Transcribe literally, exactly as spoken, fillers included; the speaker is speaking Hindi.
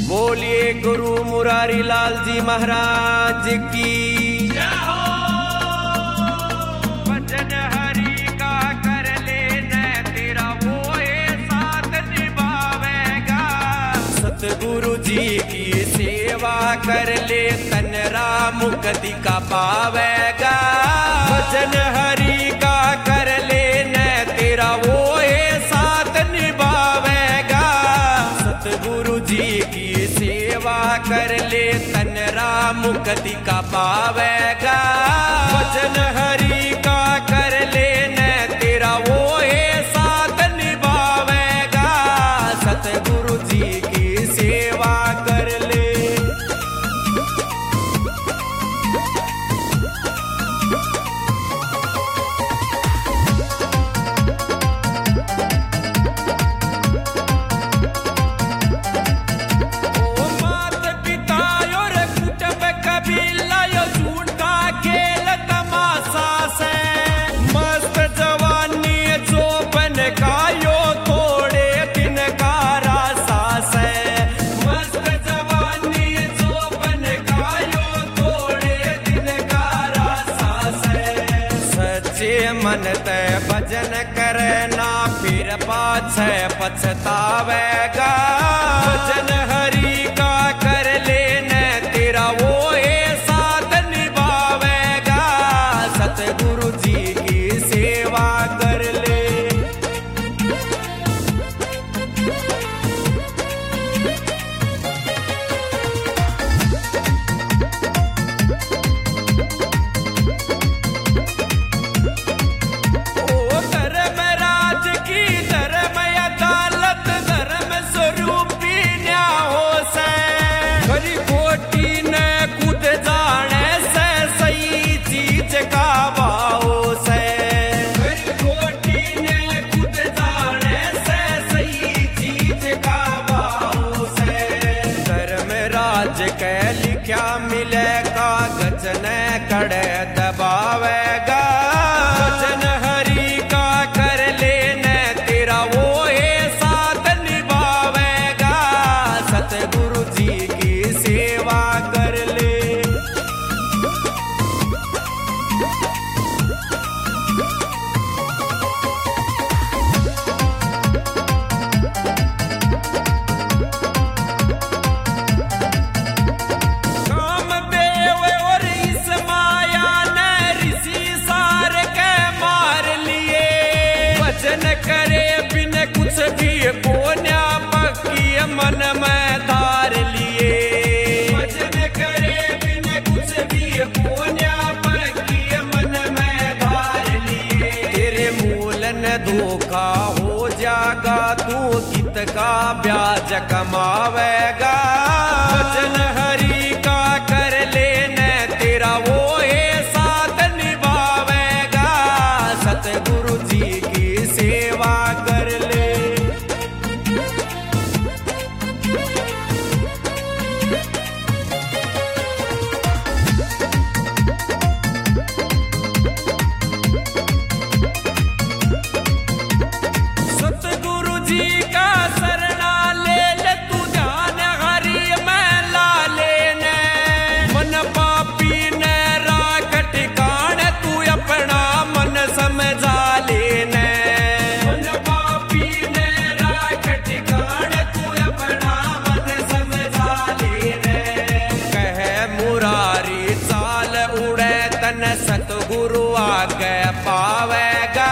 बोलिए गुरु मुरारी लाल जी महाराज की। भजन हरि का कर लेना तेरा वो साथ निभावेगा। सतगुरु जी की सेवा कर ले तन राम मुक्ति का पावेगा। भजन हरि का कर लेना तेरा वो साथ निभावेगा। सतगुरु जी की सेवा कर ले तन राम मुक्ति का पावेगा। भजन हरि का कर लेना तेरा वो साथ निभावेगा। सतगुरु जी की सेवा कर ले। मन ते भजन करना फिर पाछे पछतावेगा। भजन हरि का कर लेना तेरा वो साथ निभावेगा। सतगुरु जी की सेवा कर ले। क्या मिले कागज ने कड़े दबावेगा। भजन हरि का कर लेना तेरा वो साथ निभावेगा। सतगुरु जी की सेवा कर ले। भजन करे बिन कुछ भी बोन्या पक्की मन में धार लिए। भजन करे बिन कुछ भी बोन्या पक्की मन में धार लिए। तेरे मूलन धोखा हो जागा तू कित का ब्याज कमावेगा। भजन हरि का कर लेना तेरा वो साथ निभावेगा। सतगुरु जी की सेवा कर ले। सतगुरु जी का शरणा ले ले तू ध्यान हरि में ला लेने। मन पापी ने राख ठिकान तू अपना मन समझा लेने। सतगुरु आगे पावेगा।